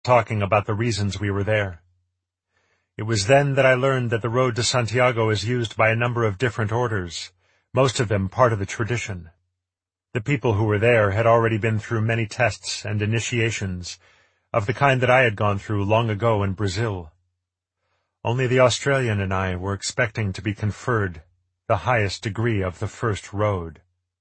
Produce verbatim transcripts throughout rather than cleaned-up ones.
talking about the reasons we were there. It was then that I learned that the road to Santiago is used by a number of different orders, most of them part of the tradition. The people who were there had already been through many tests and initiations, of the kind that I had gone through long ago in Brazil. Only the Australian and I were expecting to be conferred the highest degree of the first road.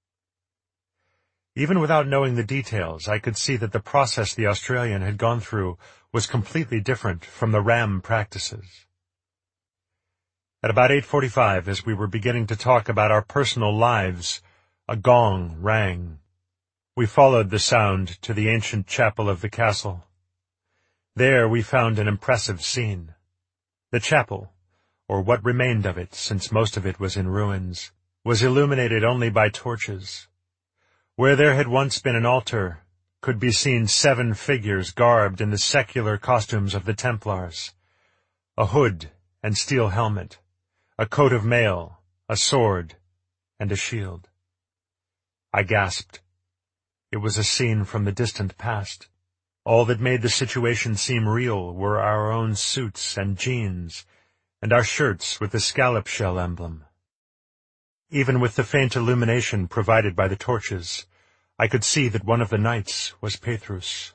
Even without knowing the details, I could see that the process the Australian had gone through was completely different from the RAM practices. At about eight forty-five, as we were beginning to talk about our personal lives, a gong rang. We followed the sound to the ancient chapel of the castle. There we found an impressive scene. The chapel, or what remained of it, since most of it was in ruins, was illuminated only by torches. Where there had once been an altar, could be seen seven figures garbed in the secular costumes of the Templars, a hood and steel helmet, a coat of mail, a sword, and a shield. I gasped. It was a scene from the distant past. All that made the situation seem real were our own suits and jeans, and our shirts with the scallop shell emblem. Even with the faint illumination provided by the torches, I could see that one of the knights was Petrus.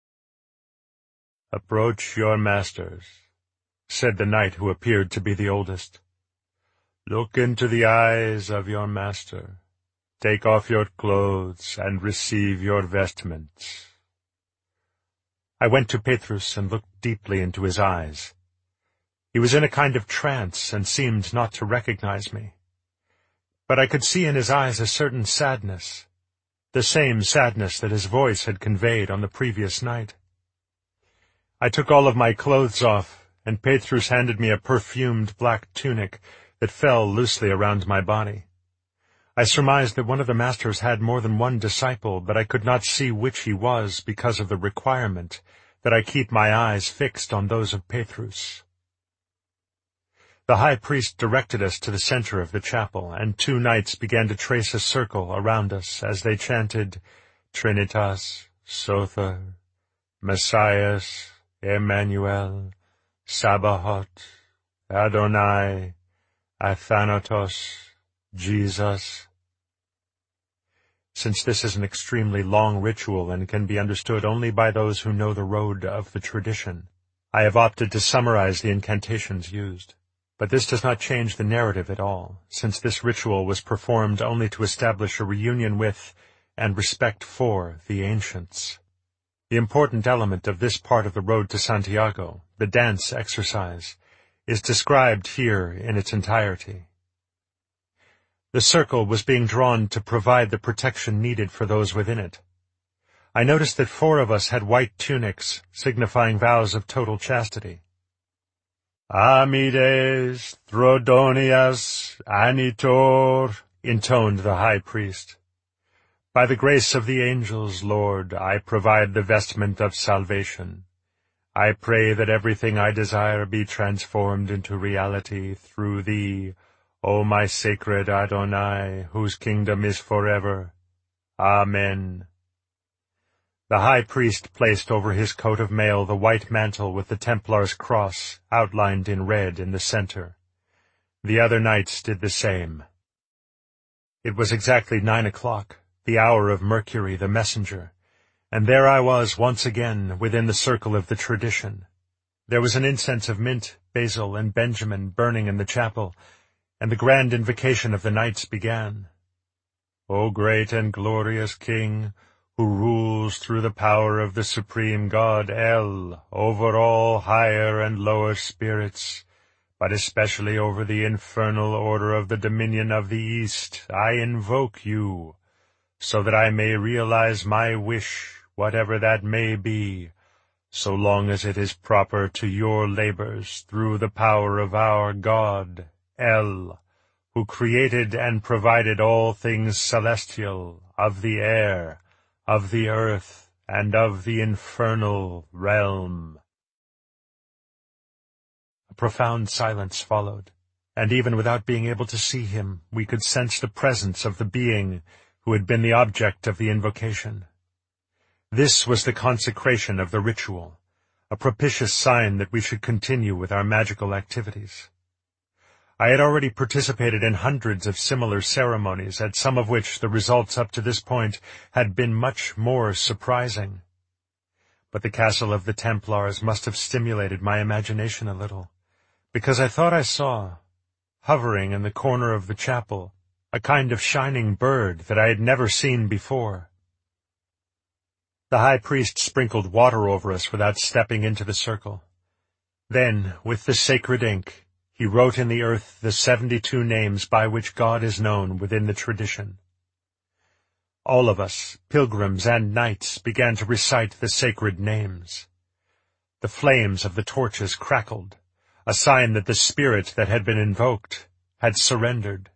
"Approach your masters," said the knight who appeared to be the oldest. "Look into the eyes of your master. Take off your clothes and receive your vestments." I went to Petrus and looked deeply into his eyes. He was in a kind of trance and seemed not to recognize me. But I could see in his eyes a certain sadness, the same sadness that his voice had conveyed on the previous night. I took all of my clothes off, and Petrus handed me a perfumed black tunic that fell loosely around my body. I surmised that one of the masters had more than one disciple, but I could not see which he was because of the requirement that I keep my eyes fixed on those of Petrus. The high priest directed us to the center of the chapel, and two knights began to trace a circle around us as they chanted, Trinitas, Soter, Messias, Emmanuel, Sabaoth, Adonai, Athanatos, Jesus. Since this is an extremely long ritual and can be understood only by those who know the road of the tradition, I have opted to summarize the incantations used. But this does not change the narrative at all, since this ritual was performed only to establish a reunion with and respect for the ancients. The important element of this part of the road to Santiago, the dance exercise, is described here in its entirety. The circle was being drawn to provide the protection needed for those within it. I noticed that four of us had white tunics, signifying vows of total chastity. Amides, Trodonias, Anitor, intoned the high priest. By the grace of the angels, Lord, I provide the vestment of salvation. I pray that everything I desire be transformed into reality through thee, O my sacred Adonai, whose kingdom is forever. Amen. The high priest placed over his coat of mail the white mantle with the Templar's cross outlined in red in the center. The other knights did the same. It was exactly nine o'clock, the hour of Mercury the messenger, and there I was once again within the circle of the tradition. There was an incense of mint, basil, and benjamin burning in the chapel, and the grand invocation of the knights began. O great and glorious King, who rules through the power of the supreme God El, over all higher and lower spirits, but especially over the infernal order of the dominion of the East, I invoke you, so that I may realize my wish, whatever that may be, so long as it is proper to your labors through the power of our God, El, who created and provided all things celestial, of the air, of the earth, and of the infernal realm. A profound silence followed, and even without being able to see him, we could sense the presence of the being who had been the object of the invocation. This was the consecration of the ritual, a propitious sign that we should continue with our magical activities. I had already participated in hundreds of similar ceremonies, at some of which the results up to this point had been much more surprising. But the castle of the Templars must have stimulated my imagination a little, because I thought I saw, hovering in the corner of the chapel, a kind of shining bird that I had never seen before. The high priest sprinkled water over us without stepping into the circle. Then, with the sacred ink, he wrote in the earth the seventy-two names by which God is known within the tradition. All of us, pilgrims and knights, began to recite the sacred names. The flames of the torches crackled, a sign that the spirit that had been invoked had surrendered.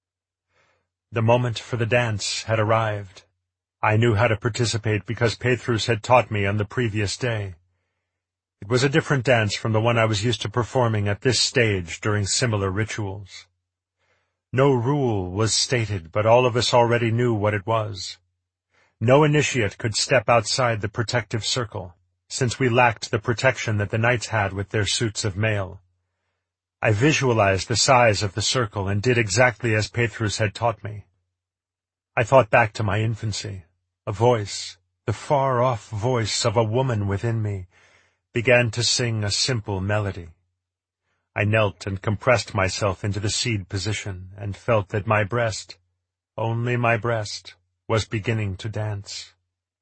The moment for the dance had arrived. I knew how to participate because Petrus had taught me on the previous day. It was a different dance from the one I was used to performing at this stage during similar rituals. No rule was stated, but all of us already knew what it was. No initiate could step outside the protective circle, since we lacked the protection that the knights had with their suits of mail. I visualized the size of the circle and did exactly as Petrus had taught me. I thought back to my infancy. A voice, the far-off voice of a woman within me, began to sing a simple melody. I knelt and compressed myself into the seed position and felt that my breast, only my breast, was beginning to dance.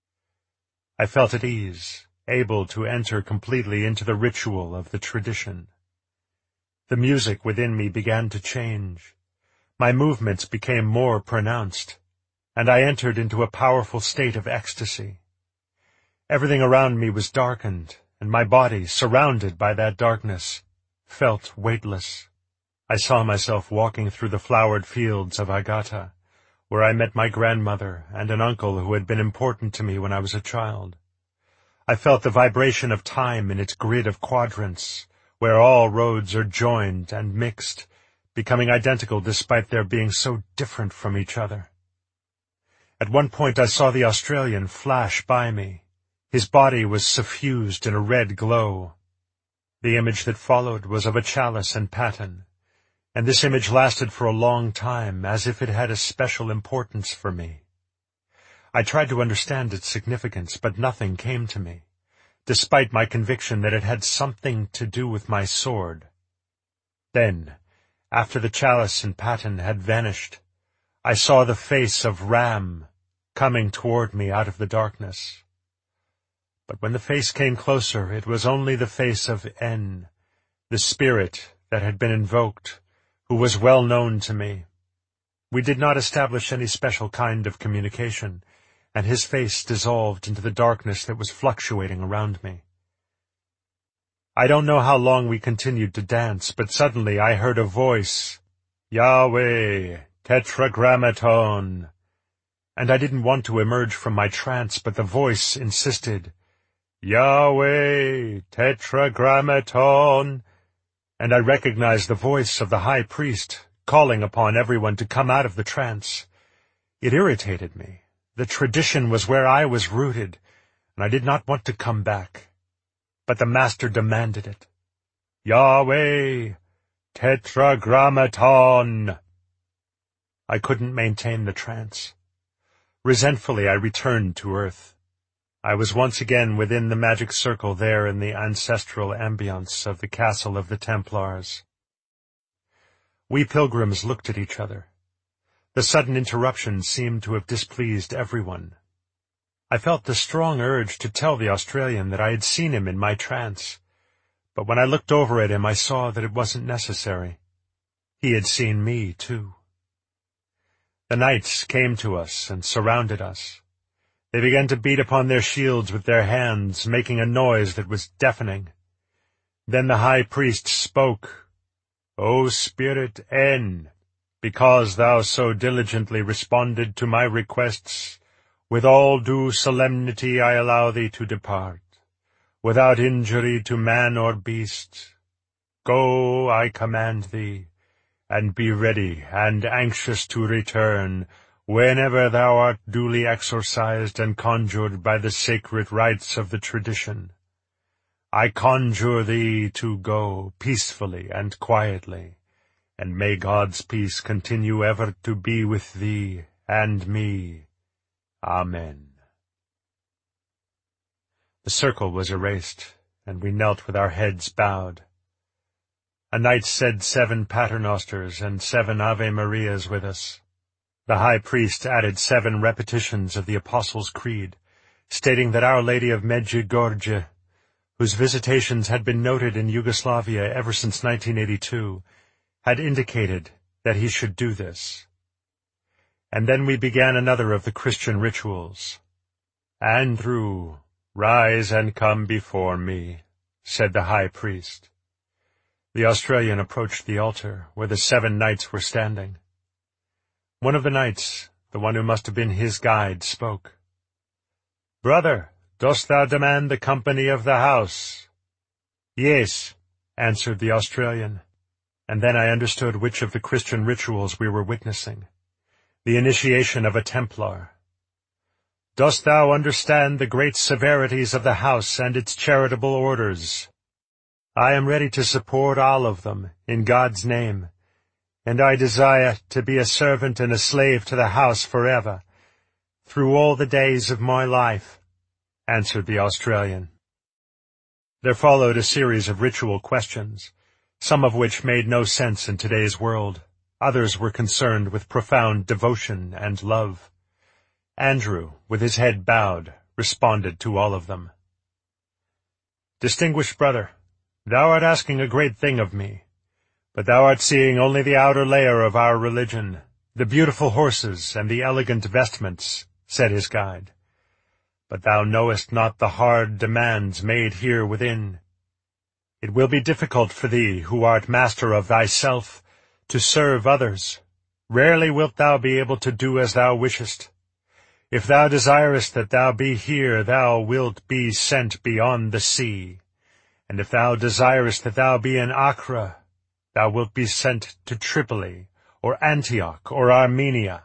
I felt at ease, able to enter completely into the ritual of the tradition. The music within me began to change. My movements became more pronounced, and I entered into a powerful state of ecstasy. Everything around me was darkened, and my body, surrounded by that darkness, felt weightless. I saw myself walking through the flowered fields of Agata, where I met my grandmother and an uncle who had been important to me when I was a child. I felt the vibration of time in its grid of quadrants, where all roads are joined and mixed, becoming identical despite their being so different from each other. At one point I saw the Australian flash by me. His body was suffused in a red glow. The image that followed was of a chalice and paten, and this image lasted for a long time, as if it had a special importance for me. I tried to understand its significance, but nothing came to me, despite my conviction that it had something to do with my sword. Then, after the chalice and paten had vanished, I saw the face of Ram coming toward me out of the darkness. But when the face came closer, it was only the face of En, the spirit that had been invoked, who was well known to me. We did not establish any special kind of communication, and his face dissolved into the darkness that was fluctuating around me. I don't know how long we continued to dance, but suddenly I heard a voice, Yahweh, Tetragrammaton, and I didn't want to emerge from my trance, but the voice insisted, Yahweh, Tetragrammaton, and I recognized the voice of the high priest, calling upon everyone to come out of the trance. It irritated me. The tradition was where I was rooted, and I did not want to come back. But the master demanded it. Yahweh, Tetragrammaton. I couldn't maintain the trance. Resentfully, I returned to earth. I was once again within the magic circle there in the ancestral ambience of the castle of the Templars. We pilgrims looked at each other. The sudden interruption seemed to have displeased everyone. I felt the strong urge to tell the Australian that I had seen him in my trance, but when I looked over at him I saw that it wasn't necessary. He had seen me, too. The knights came to us and surrounded us. They began to beat upon their shields with their hands, making a noise that was deafening. Then the high priest spoke, O Spirit En, because thou so diligently responded to my requests, with all due solemnity I allow thee to depart, without injury to man or beast. Go, I command thee, and be ready and anxious to return, whenever thou art duly exorcised and conjured by the sacred rites of the tradition. I conjure thee to go peacefully and quietly, and may God's peace continue ever to be with thee and me. Amen. The circle was erased, and we knelt with our heads bowed. A knight said seven paternosters and seven Ave Marias with us. The high priest added seven repetitions of the Apostles' Creed, stating that Our Lady of Medjugorje, whose visitations had been noted in Yugoslavia ever since nineteen eighty-two, had indicated that he should do this. And then we began another of the Christian rituals. Andrew, rise and come before me, said the high priest. The Australian approached the altar, where the seven knights were standing. One of the knights, the one who must have been his guide, spoke. Brother, dost thou demand the company of the house? Yes, answered the Australian, and then I understood which of the Christian rituals we were witnessing, the initiation of a Templar. Dost thou understand the great severities of the house and its charitable orders? I am ready to support all of them, in God's name, and I desire to be a servant and a slave to the house forever, through all the days of my life, answered the Australian. There followed a series of ritual questions, some of which made no sense in today's world. Others were concerned with profound devotion and love. Andrew, with his head bowed, responded to all of them. Distinguished brother, thou art asking a great thing of me. But thou art seeing only the outer layer of our religion, the beautiful horses and the elegant vestments, said his guide. But thou knowest not the hard demands made here within. It will be difficult for thee, who art master of thyself, to serve others. Rarely wilt thou be able to do as thou wishest. If thou desirest that thou be here, thou wilt be sent beyond the sea. And if thou desirest that thou be in Acre, thou wilt be sent to Tripoli, or Antioch, or Armenia.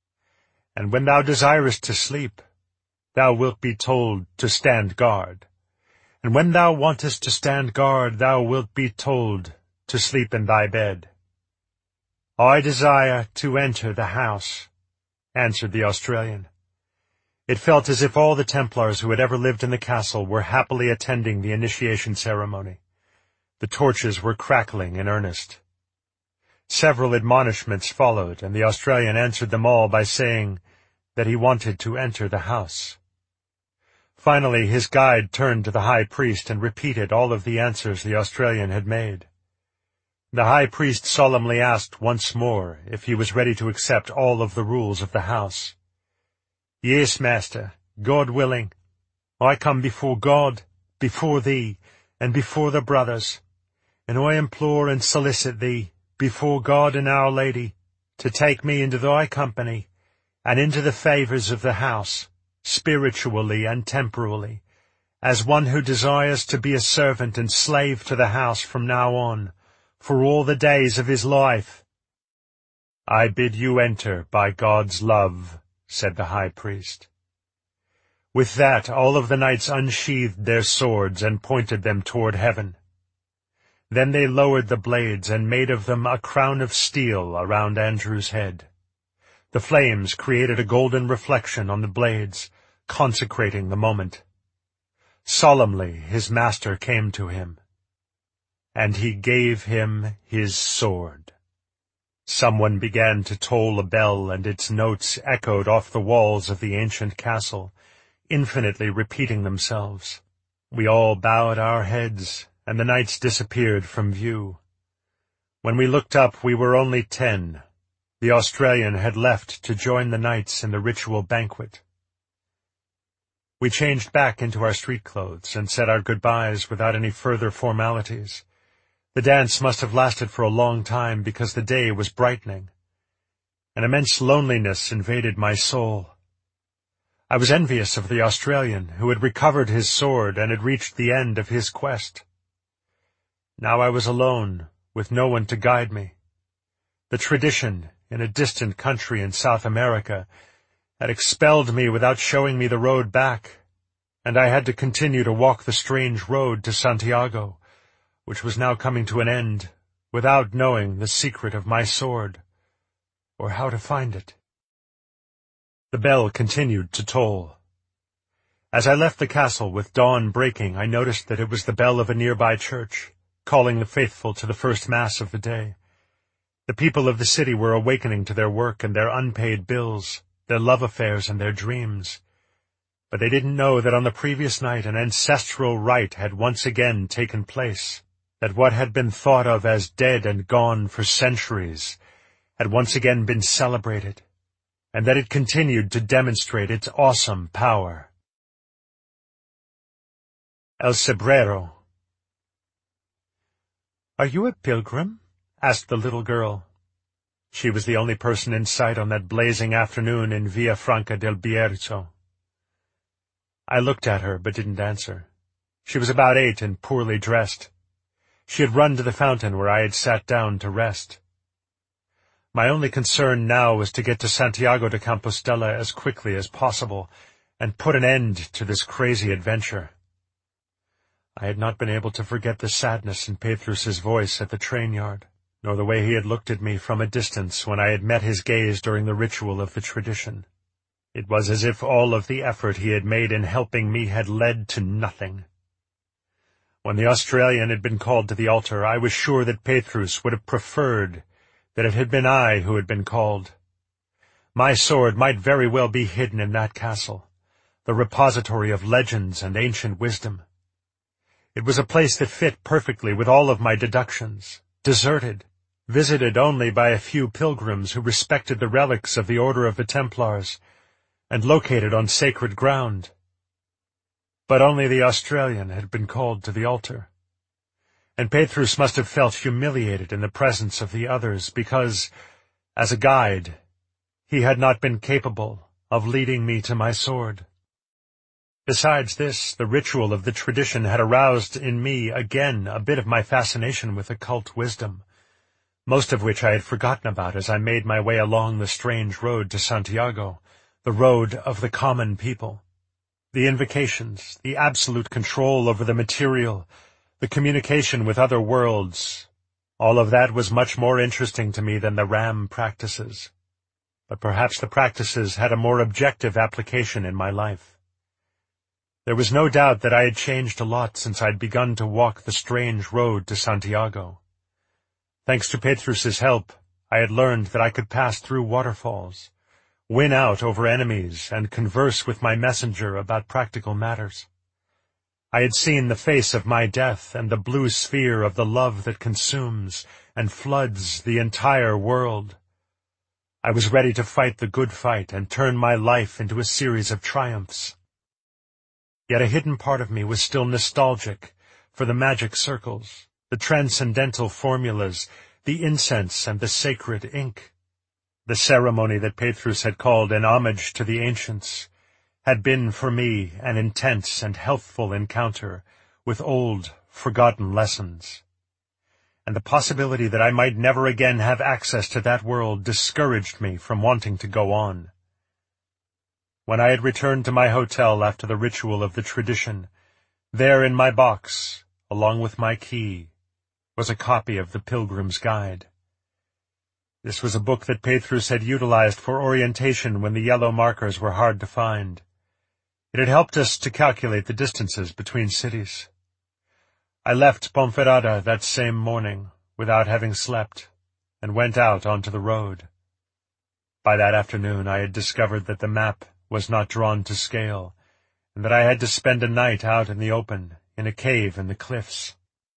And when thou desirest to sleep, thou wilt be told to stand guard. And when thou wantest to stand guard, thou wilt be told to sleep in thy bed. I desire to enter the house, answered the Australian. It felt as if all the Templars who had ever lived in the castle were happily attending the initiation ceremony. The torches were crackling in earnest. Several admonishments followed, and the Australian answered them all by saying that he wanted to enter the house. Finally, his guide turned to the high priest and repeated all of the answers the Australian had made. The high priest solemnly asked once more if he was ready to accept all of the rules of the house. Yes, master, God willing. I come before God, before thee, and before the brothers, and I implore and solicit thee, before God and Our Lady, to take me into thy company, and into the favours of the house, spiritually and temporally, as one who desires to be a servant and slave to the house from now on, for all the days of his life. I bid you enter by God's love, said the high priest. With that, all of the knights unsheathed their swords and pointed them toward heaven. Then they lowered the blades and made of them a crown of steel around Andrew's head. The flames created a golden reflection on the blades, consecrating the moment. Solemnly his master came to him, and he gave him his sword. Someone began to toll a bell, and its notes echoed off the walls of the ancient castle, infinitely repeating themselves. We all bowed our heads, and the knights disappeared from view. When we looked up, we were only ten. The Australian had left to join the knights in the ritual banquet. We changed back into our street clothes and said our goodbyes without any further formalities. The dance must have lasted for a long time because the day was brightening. An immense loneliness invaded my soul. I was envious of the Australian, who had recovered his sword and had reached the end of his quest. Now I was alone, with no one to guide me. The tradition, in a distant country in South America, had expelled me without showing me the road back. and I had to continue to walk the strange road to Santiago, which was now coming to an end, without knowing the secret of my sword, or how to find it. The bell continued to toll. As I left the castle with dawn breaking, I noticed that it was the bell of a nearby church, calling the faithful to the first Mass of the day. The people of the city were awakening to their work and their unpaid bills, their love affairs and their dreams. But they didn't know that on the previous night an ancestral rite had once again taken place, that what had been thought of as dead and gone for centuries had once again been celebrated, and that it continued to demonstrate its awesome power. El Cebrero. "Are you a pilgrim?" asked the little girl. She was the only person in sight on that blazing afternoon in Villa Franca del Bierzo. I looked at her, but didn't answer. She was about eight and poorly dressed. She had run to the fountain where I had sat down to rest. My only concern now was to get to Santiago de Compostela as quickly as possible and put an end to this crazy adventure. I had not been able to forget the sadness in Petrus's voice at the train yard, nor the way he had looked at me from a distance when I had met his gaze during the ritual of the tradition. It was as if all of the effort he had made in helping me had led to nothing. When the Australian had been called to the altar, I was sure that Petrus would have preferred that it had been I who had been called. My sword might very well be hidden in that castle, the repository of legends and ancient wisdom. It was a place that fit perfectly with all of my deductions, deserted, visited only by a few pilgrims who respected the relics of the Order of the Templars, and located on sacred ground. But only the Australian had been called to the altar, and Petrus must have felt humiliated in the presence of the others because, as a guide, he had not been capable of leading me to my sword. Besides this, the ritual of the tradition had aroused in me again a bit of my fascination with occult wisdom, most of which I had forgotten about as I made my way along the strange road to Santiago, the road of the common people. The invocations, the absolute control over the material, the communication with other worlds, all of that was much more interesting to me than the Ram practices. But perhaps the practices had a more objective application in my life. There was no doubt that I had changed a lot since I'd begun to walk the strange road to Santiago. Thanks to Petrus's help, I had learned that I could pass through waterfalls, win out over enemies, and converse with my messenger about practical matters. I had seen the face of my death and the blue sphere of the love that consumes and floods the entire world. I was ready to fight the good fight and turn my life into a series of triumphs. Yet a hidden part of me was still nostalgic for the magic circles, the transcendental formulas, the incense and the sacred ink. The ceremony that Petrus had called an homage to the ancients had been for me an intense and healthful encounter with old, forgotten lessons. And the possibility that I might never again have access to that world discouraged me from wanting to go on. When I had returned to my hotel after the ritual of the tradition, there in my box, along with my key, was a copy of the Pilgrim's Guide. This was a book that Petrus had utilized for orientation when the yellow markers were hard to find. It had helped us to calculate the distances between cities. I left Ponferrada that same morning without having slept, and went out onto the road. By that afternoon I had discovered that the map was not drawn to scale, and that I had to spend a night out in the open, in a cave in the cliffs.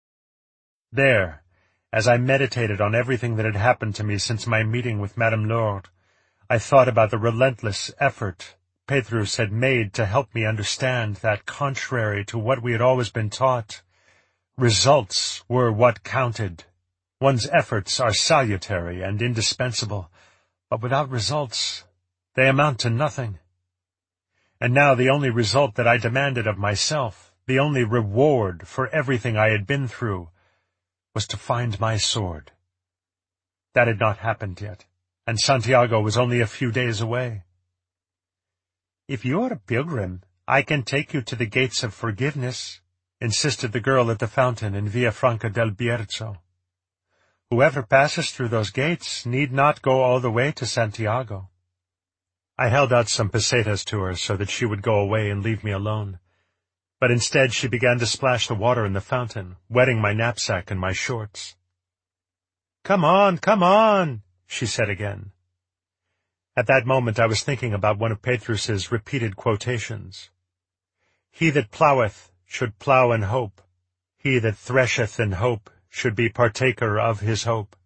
There, as I meditated on everything that had happened to me since my meeting with Madame Lourdes, I thought about the relentless effort Petrus had made to help me understand that, contrary to what we had always been taught, results were what counted. One's efforts are salutary and indispensable, but without results, they amount to nothing. And now the only result that I demanded of myself, the only reward for everything I had been through, was to find my sword. That had not happened yet, and Santiago was only a few days away. "If you are a pilgrim," "I can take you to the gates of forgiveness," insisted the girl at the fountain in Via Franca del Bierzo. "Whoever passes through those gates need not go all the way to Santiago." I held out some pesetas to her so that she would go away and leave me alone. But instead she began to splash the water in the fountain, wetting my knapsack and my shorts. "Come on, come on," she said again. At that moment I was thinking about one of Petrus's repeated quotations. "He that ploweth should plow in hope. He that thresheth in hope should be partaker of his hope."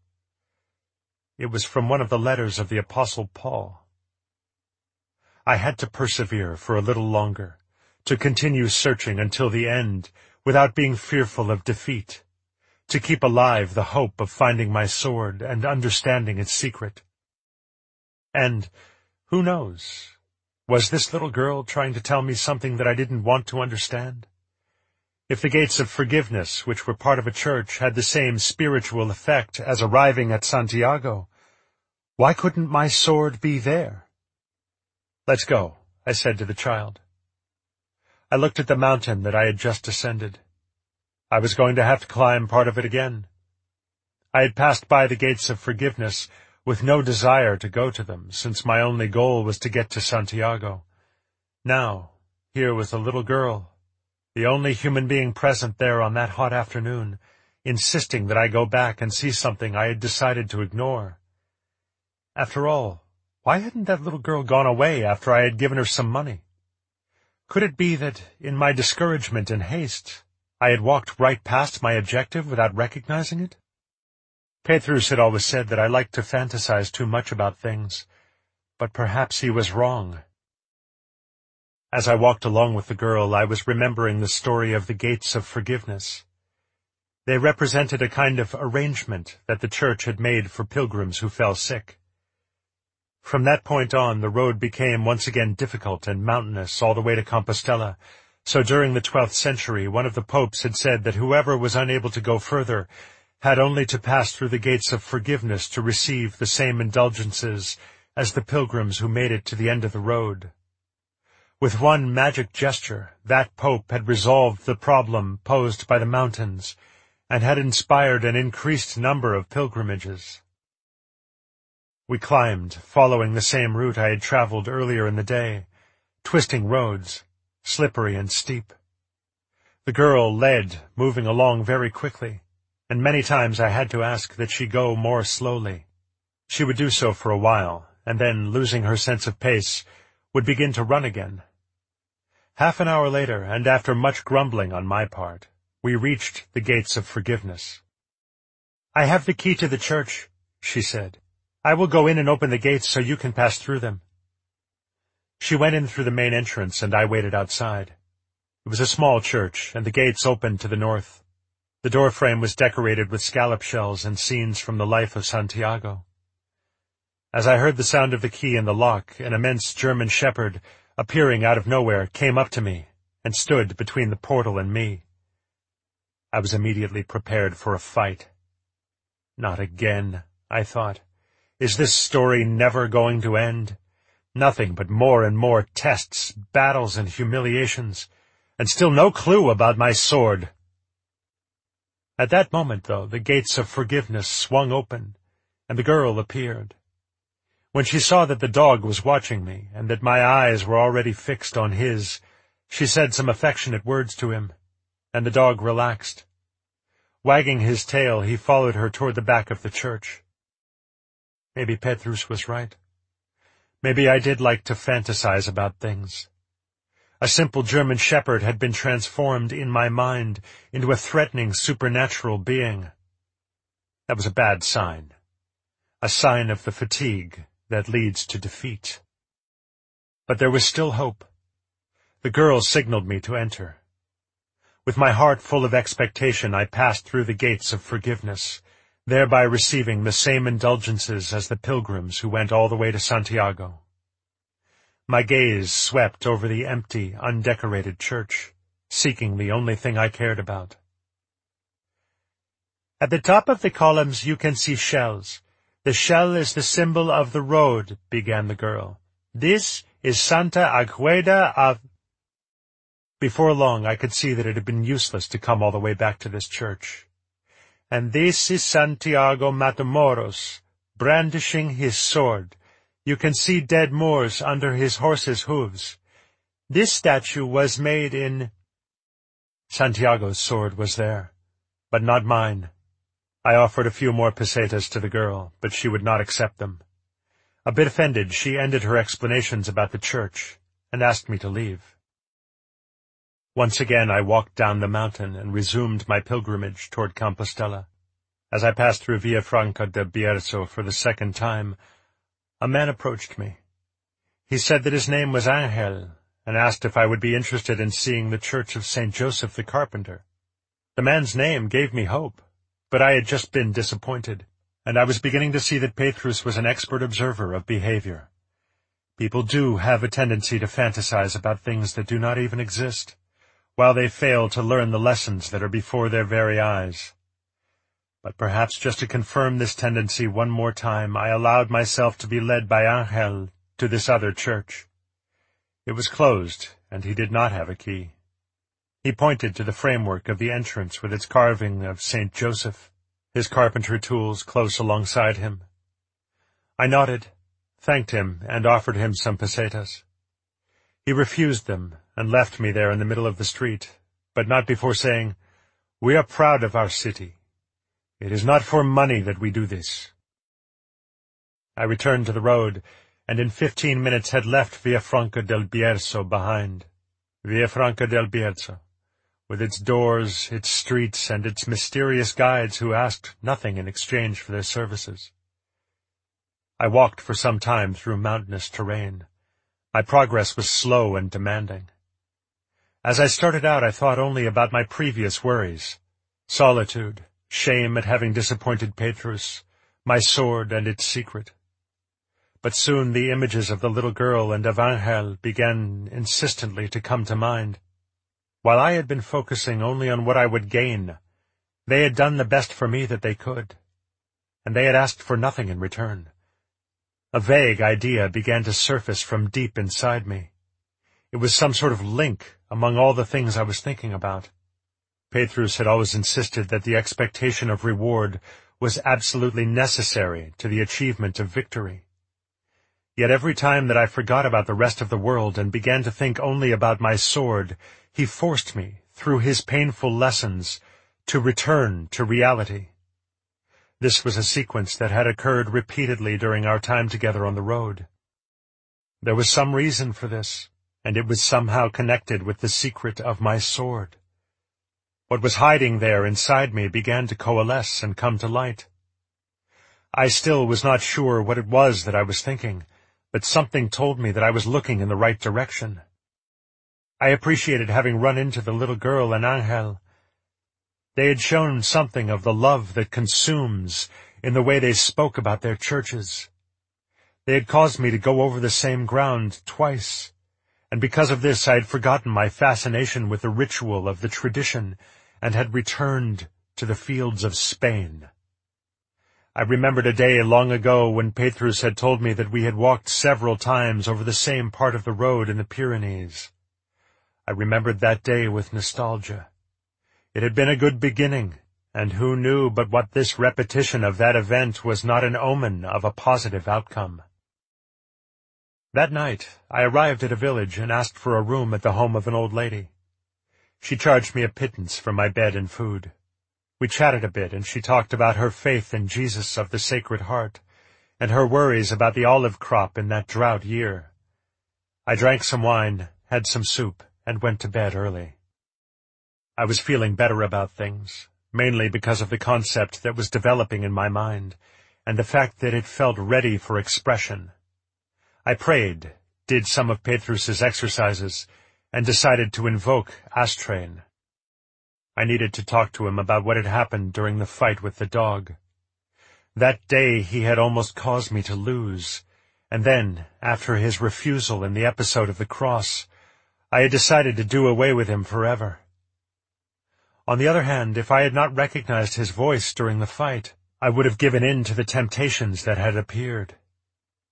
It was from one of the letters of the Apostle Paul. I had to persevere for a little longer, to continue searching until the end, without being fearful of defeat, to keep alive the hope of finding my sword and understanding its secret. And, who knows, was this little girl trying to tell me something that I didn't want to understand? If the gates of forgiveness, which were part of a church, had the same spiritual effect as arriving at Santiago, why couldn't my sword be there? "Let's go," I said to the child. I looked at the mountain that I had just ascended. I was going to have to climb part of it again. I had passed by the gates of forgiveness with no desire to go to them, since my only goal was to get to Santiago. Now, here was the little girl, the only human being present there on that hot afternoon, insisting that I go back and see something I had decided to ignore. After all, why hadn't that little girl gone away after I had given her some money? Could it be that, in my discouragement and haste, I had walked right past my objective without recognizing it? Petrus had always said that I liked to fantasize too much about things, but perhaps he was wrong. As I walked along with the girl, I was remembering the story of the gates of forgiveness. They represented a kind of arrangement that the church had made for pilgrims who fell sick. From that point on, the road became once again difficult and mountainous all the way to Compostela, so during the twelfth century one of the popes had said that whoever was unable to go further had only to pass through the gates of forgiveness to receive the same indulgences as the pilgrims who made it to the end of the road. With one magic gesture, that pope had resolved the problem posed by the mountains and had inspired an increased number of pilgrimages. We climbed, following the same route I had traveled earlier in the day, twisting roads, slippery and steep. The girl led, moving along very quickly, and many times I had to ask that she go more slowly. She would do so for a while, and then, losing her sense of pace, would begin to run again. Half an hour later, and after much grumbling on my part, we reached the gates of forgiveness. "I have the key to the church," she said. "I will go in and open the gates so you can pass through them." She went in through the main entrance, and I waited outside. It was a small church, and the gates opened to the north. The doorframe was decorated with scallop shells and scenes from the life of Santiago. As I heard the sound of the key in the lock, an immense German shepherd, appearing out of nowhere, came up to me and stood between the portal and me. I was immediately prepared for a fight. Not again, I thought. Is this story never going to end? Nothing but more and more tests, battles, and humiliations, and still no clue about my sword. At that moment, though, the gates of forgiveness swung open, and the girl appeared. When she saw that the dog was watching me, and that my eyes were already fixed on his, she said some affectionate words to him, and the dog relaxed. Wagging his tail, he followed her toward the back of the church. Maybe Petrus was right. Maybe I did like to fantasize about things. A simple German shepherd had been transformed in my mind into a threatening supernatural being. That was a bad sign. A sign of the fatigue that leads to defeat. But there was still hope. The girl signaled me to enter. With my heart full of expectation, I passed through the gates of forgiveness, thereby receiving the same indulgences as the pilgrims who went all the way to Santiago. My gaze swept over the empty, undecorated church, seeking the only thing I cared about. "At the top of the columns you can see shells. The shell is the symbol of the road," began the girl. "This is Santa Agueda of—" Before long I could see that it had been useless to come all the way back to this church. And this is Santiago Matamoros, brandishing his sword. You can see dead Moors under his horse's hooves. This statue was made in— Santiago's sword was there, but not mine. I offered a few more pesetas to the girl, but she would not accept them. A bit offended, she ended her explanations about the church and asked me to leave. Once again I walked down the mountain and resumed my pilgrimage toward Compostela. As I passed through Villafranca del Bierzo for the second time, a man approached me. He said that his name was Angel, and asked if I would be interested in seeing the church of Saint Joseph the Carpenter. The man's name gave me hope, but I had just been disappointed, and I was beginning to see that Petrus was an expert observer of behavior. People do have a tendency to fantasize about things that do not even exist, while they fail to learn the lessons that are before their very eyes. But perhaps just to confirm this tendency one more time, I allowed myself to be led by Angel to this other church. It was closed, and he did not have a key. He pointed to the framework of the entrance with its carving of Saint Joseph, his carpentry tools close alongside him. I nodded, thanked him, and offered him some pesetas. He refused them and left me there in the middle of the street, but not before saying, "We are proud of our city. It is not for money that we do this." I returned to the road, and in fifteen minutes had left Villafranca del Bierzo behind. Villafranca del Bierzo, with its doors, its streets, and its mysterious guides who asked nothing in exchange for their services. I walked for some time through mountainous terrain. My progress was slow and demanding. As I started out, I thought only about my previous worries: solitude, shame at having disappointed Petrus, my sword and its secret. But soon the images of the little girl and of Angel began insistently to come to mind. While I had been focusing only on what I would gain, they had done the best for me that they could, and they had asked for nothing in return. A vague idea began to surface from deep inside me. It was some sort of link among all the things I was thinking about. Petrus had always insisted that the expectation of reward was absolutely necessary to the achievement of victory. Yet every time that I forgot about the rest of the world and began to think only about my sword, he forced me, through his painful lessons, to return to reality. This was a sequence that had occurred repeatedly during our time together on the road. There was some reason for this, and it was somehow connected with the secret of my sword. What was hiding there inside me began to coalesce and come to light. I still was not sure what it was that I was thinking, but something told me that I was looking in the right direction. I appreciated having run into the little girl and Angel. They had shown something of the love that consumes in the way they spoke about their churches. They had caused me to go over the same ground twice, and because of this I had forgotten my fascination with the ritual of the tradition and had returned to the fields of Spain. I remembered a day long ago when Petrus had told me that we had walked several times over the same part of the road in the Pyrenees. I remembered that day with nostalgia. It had been a good beginning, and who knew but what this repetition of that event was not an omen of a positive outcome. That night, I arrived at a village and asked for a room at the home of an old lady. She charged me a pittance for my bed and food. We chatted a bit, and she talked about her faith in Jesus of the Sacred Heart, and her worries about the olive crop in that drought year. I drank some wine, had some soup, and went to bed early. I was feeling better about things, mainly because of the concept that was developing in my mind, and the fact that it felt ready for expression. I prayed, did some of Petrus's exercises, and decided to invoke Astrain. I needed to talk to him about what had happened during the fight with the dog. That day he had almost caused me to lose, and then, after his refusal in the episode of the cross, I had decided to do away with him forever. On the other hand, if I had not recognized his voice during the fight, I would have given in to the temptations that had appeared.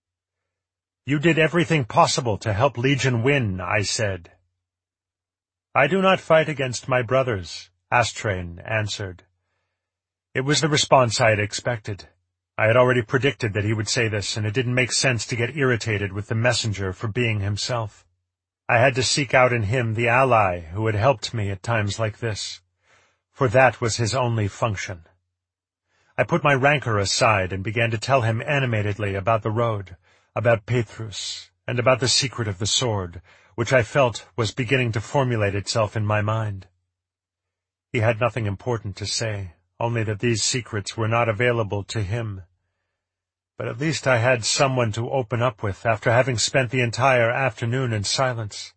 "You did everything possible to help Legion win," I said. "I do not fight against my brothers," Astrain answered. It was the response I had expected. I had already predicted that he would say this, and it didn't make sense to get irritated with the messenger for being himself. I had to seek out in him the ally who had helped me at times like this, for that was his only function. I put my rancor aside and began to tell him animatedly about the road, about Petrus, and about the secret of the sword, which I felt was beginning to formulate itself in my mind. He had nothing important to say, only that these secrets were not available to him. But at least I had someone to open up with after having spent the entire afternoon in silence.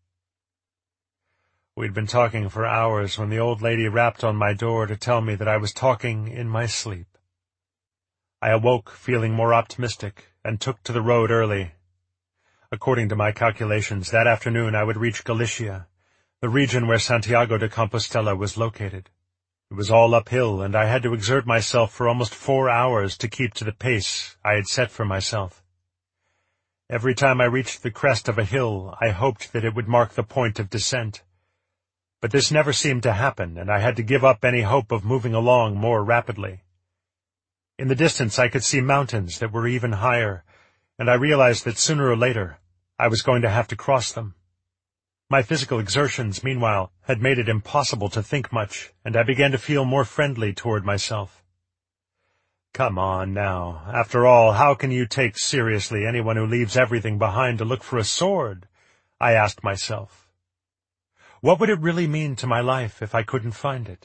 We'd been talking for hours when the old lady rapped on my door to tell me that I was talking in my sleep. I awoke feeling more optimistic and took to the road early. According to my calculations, that afternoon I would reach Galicia, the region where Santiago de Compostela was located. It was all uphill, and I had to exert myself for almost four hours to keep to the pace I had set for myself. Every time I reached the crest of a hill, I hoped that it would mark the point of descent. But this never seemed to happen, and I had to give up any hope of moving along more rapidly. In the distance I could see mountains that were even higher, and I realized that sooner or later I was going to have to cross them. My physical exertions, meanwhile, had made it impossible to think much, and I began to feel more friendly toward myself. Come on now. After all, how can you take seriously anyone who leaves everything behind to look for a sword? I asked myself. What would it really mean to my life if I couldn't find it?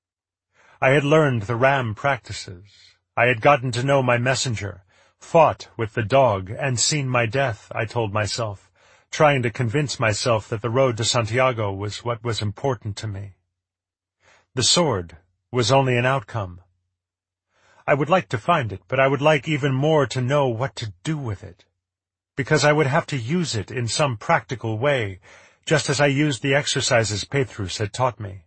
I had learned the ram practices. I had gotten to know my messenger, fought with the dog, and seen my death, I told myself, trying to convince myself that the road to Santiago was what was important to me. The sword was only an outcome. I would like to find it, but I would like even more to know what to do with it, because I would have to use it in some practical way, just as I used the exercises Petrus had taught me.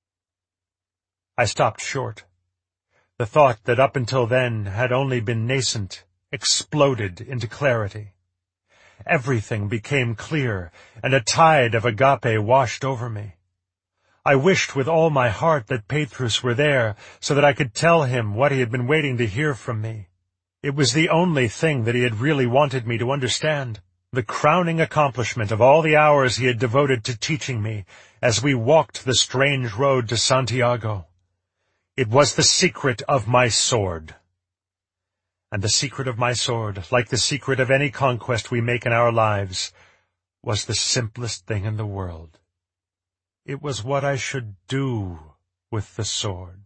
I stopped short. The thought that up until then had only been nascent exploded into clarity. Everything became clear, and a tide of agape washed over me. I wished with all my heart that Petrus were there, so that I could tell him what he had been waiting to hear from me. It was the only thing that he had really wanted me to understand, the crowning accomplishment of all the hours he had devoted to teaching me as we walked the strange road to Santiago. It was the secret of my sword. And the secret of my sword, like the secret of any conquest we make in our lives, was the simplest thing in the world. It was what I should do with the sword.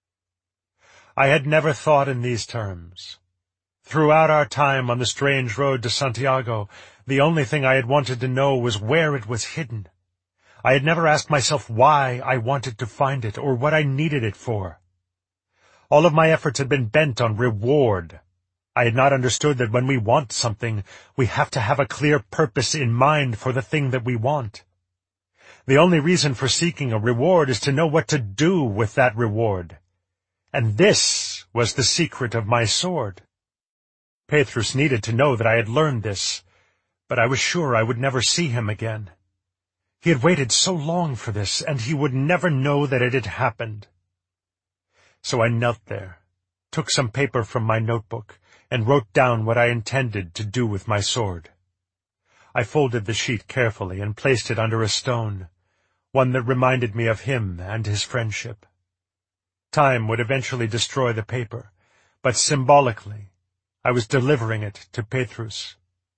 I had never thought in these terms. Throughout our time on the strange road to Santiago, the only thing I had wanted to know was where it was hidden. I had never asked myself why I wanted to find it or what I needed it for. All of my efforts had been bent on reward. I had not understood that when we want something, we have to have a clear purpose in mind for the thing that we want. The only reason for seeking a reward is to know what to do with that reward. And this was the secret of my sword. Petrus needed to know that I had learned this, but I was sure I would never see him again. He had waited so long for this, and he would never know that it had happened. So I knelt there, took some paper from my notebook, and wrote down what I intended to do with my sword. I folded the sheet carefully and placed it under a stone, one that reminded me of him and his friendship. Time would eventually destroy the paper, but symbolically, I was delivering it to Petrus.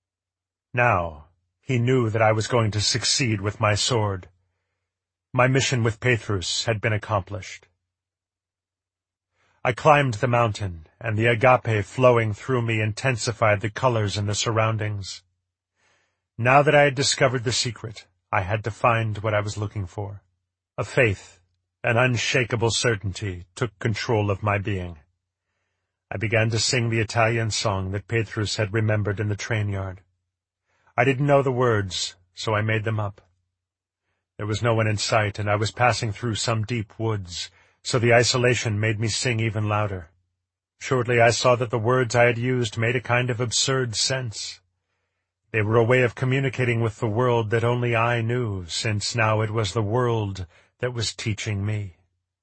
Now, he knew that I was going to succeed with my sword. My mission with Petrus had been accomplished. I climbed the mountain, and the agape flowing through me intensified the colors in the surroundings. Now that I had discovered the secret, I had to find what I was looking for. A faith, an unshakable certainty, took control of my being. I began to sing the Italian song that Petrus had remembered in the train yard. I didn't know the words, so I made them up. There was no one in sight, and I was passing through some deep woods, so the isolation made me sing even louder. Shortly I saw that the words I had used made a kind of absurd sense. They were a way of communicating with the world that only I knew, since now it was the world that was teaching me.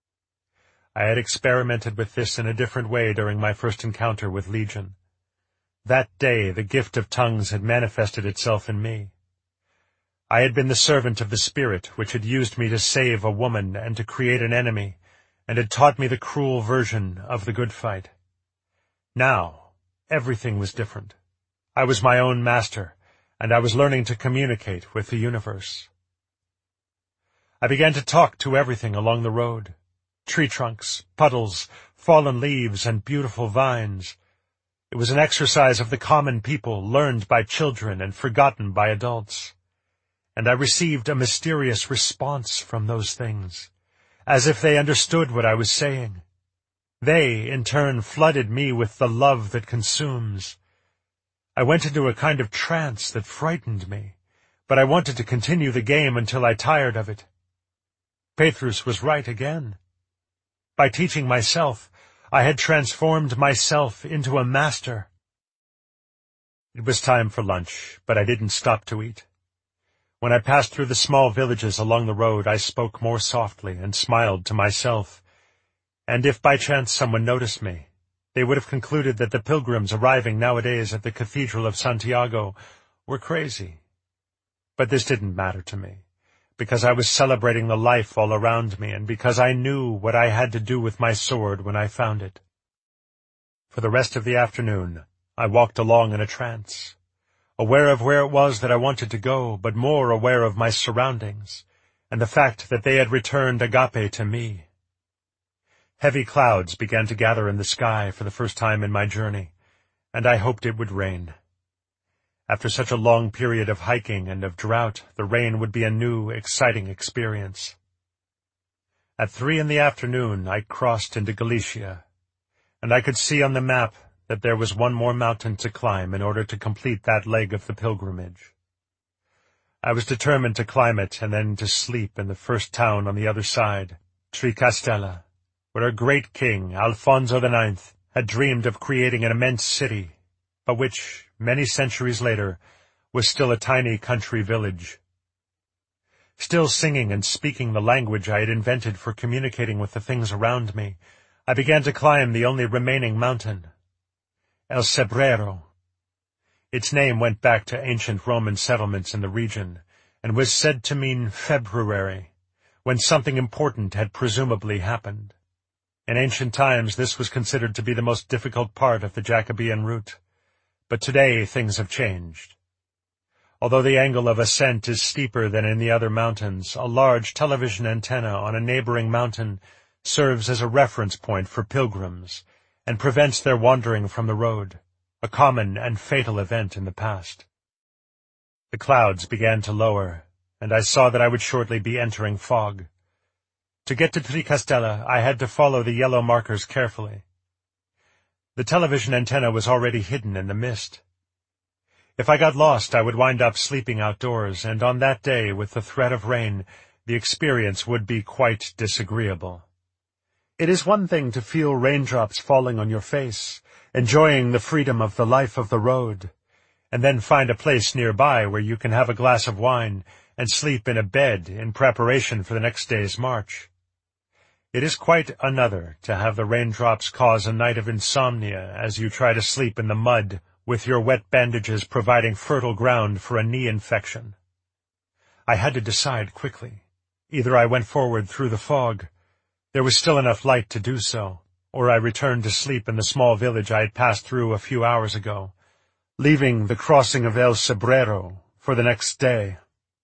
I had experimented with this in a different way during my first encounter with Legion. That day, the gift of tongues had manifested itself in me. I had been the servant of the Spirit, which had used me to save a woman and to create an enemy, and had taught me the cruel version of the good fight. Now, everything was different. I was my own master, and I was learning to communicate with the universe. I began to talk to everything along the road. Tree trunks, puddles, fallen leaves, and beautiful vines. It was an exercise of the common people, learned by children and forgotten by adults. And I received a mysterious response from those things, as if they understood what I was saying. They, in turn, flooded me with the love that consumes. I went into a kind of trance that frightened me, but I wanted to continue the game until I tired of it. Petrus was right again. By teaching myself, I had transformed myself into a master. It was time for lunch, but I didn't stop to eat. When I passed through the small villages along the road, I spoke more softly and smiled to myself, and if by chance someone noticed me, they would have concluded that the pilgrims arriving nowadays at the Cathedral of Santiago were crazy. But this didn't matter to me, because I was celebrating the life all around me, and because I knew what I had to do with my sword when I found it. For the rest of the afternoon, I walked along in a trance, aware of where it was that I wanted to go, but more aware of my surroundings, and the fact that they had returned agape to me. Heavy clouds began to gather in the sky for the first time in my journey, and I hoped it would rain. After such a long period of hiking and of drought, the rain would be a new, exciting experience. At three in the afternoon, I crossed into Galicia, and I could see on the map that there was one more mountain to climb in order to complete that leg of the pilgrimage. I was determined to climb it and then to sleep in the first town on the other side, Tricastella, where a great king, Alfonso the Ninth, had dreamed of creating an immense city, but which, many centuries later, was still a tiny country village. Still singing and speaking the language I had invented for communicating with the things around me, I began to climb the only remaining mountain, El Cebrero. Its name went back to ancient Roman settlements in the region, and was said to mean February, when something important had presumably happened. In ancient times, this was considered to be the most difficult part of the Jacobean route, but today things have changed. Although the angle of ascent is steeper than in the other mountains, a large television antenna on a neighboring mountain serves as a reference point for pilgrims and prevents their wandering from the road, a common and fatal event in the past. The clouds began to lower, and I saw that I would shortly be entering fog. To get to Tricastella, I had to follow the yellow markers carefully. The television antenna was already hidden in the mist. If I got lost, I would wind up sleeping outdoors, and on that day, with the threat of rain, the experience would be quite disagreeable. It is one thing to feel raindrops falling on your face, enjoying the freedom of the life of the road, and then find a place nearby where you can have a glass of wine and sleep in a bed in preparation for the next day's march. It is quite another to have the raindrops cause a night of insomnia as you try to sleep in the mud, with your wet bandages providing fertile ground for a knee infection. I had to decide quickly. Either I went forward through the fog. There was still enough light to do so, or I returned to sleep in the small village I had passed through a few hours ago, leaving the crossing of El Cebrero for the next day.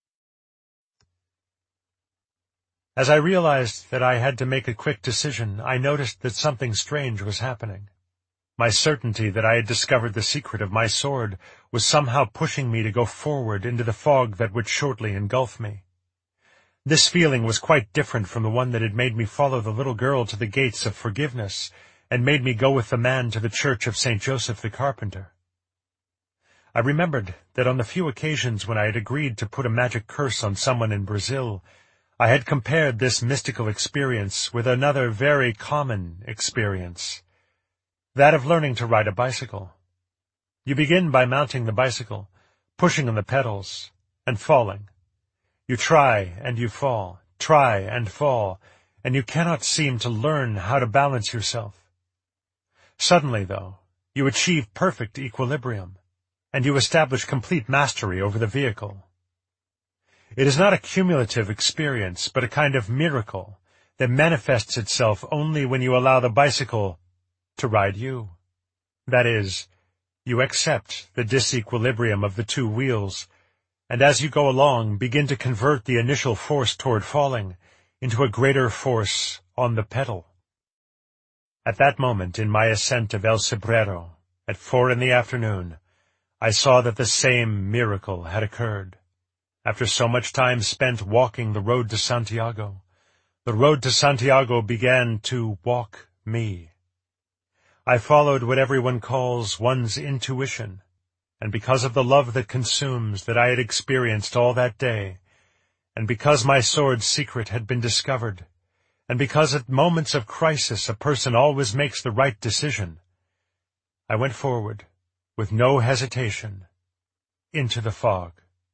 As I realized that I had to make a quick decision, I noticed that something strange was happening. My certainty that I had discovered the secret of my sword was somehow pushing me to go forward into the fog that would shortly engulf me. This feeling was quite different from the one that had made me follow the little girl to the gates of forgiveness and made me go with the man to the church of Saint Joseph the Carpenter. I remembered that on the few occasions when I had agreed to put a magic curse on someone in Brazil, I had compared this mystical experience with another very common experience, that of learning to ride a bicycle. You begin by mounting the bicycle, pushing on the pedals, and falling. You try and you fall, try and fall, and you cannot seem to learn how to balance yourself. Suddenly, though, you achieve perfect equilibrium, and you establish complete mastery over the vehicle. It is not a cumulative experience, but a kind of miracle that manifests itself only when you allow the bicycle to ride you. That is, you accept the disequilibrium of the two wheels, and as you go along, begin to convert the initial force toward falling into a greater force on the pedal. At that moment in my ascent of El Cebreiro, at four in the afternoon, I saw that the same miracle had occurred. After so much time spent walking the road to Santiago, the road to Santiago began to walk me. I followed what everyone calls one's intuition, and because of the love that consumes that I had experienced all that day, and because my sword's secret had been discovered, and because at moments of crisis a person always makes the right decision, I went forward, with no hesitation, into the fog.